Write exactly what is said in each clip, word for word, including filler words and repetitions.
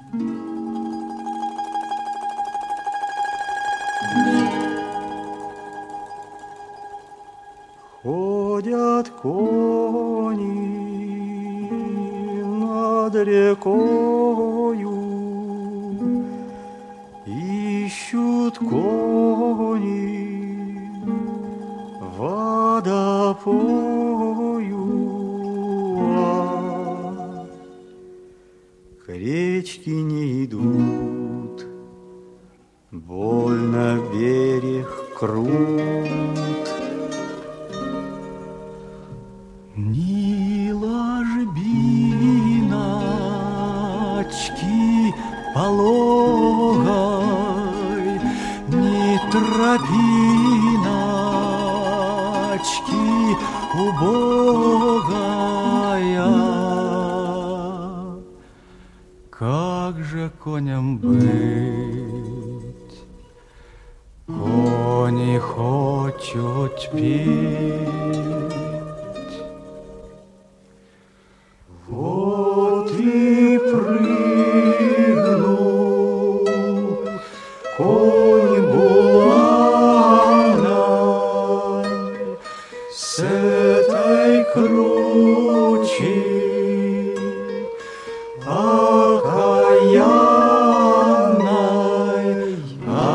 Ходят кони над рекою, ищут кони водопою, а к речке не идут, больно берег крут. Ни ложбиночки пологой, ни тропиночки убогая. Как же коням быть? Кони хочут петь. Вот и прыгнул конь буланой с этой кручи окаянной, а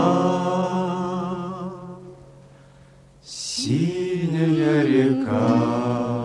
синяя река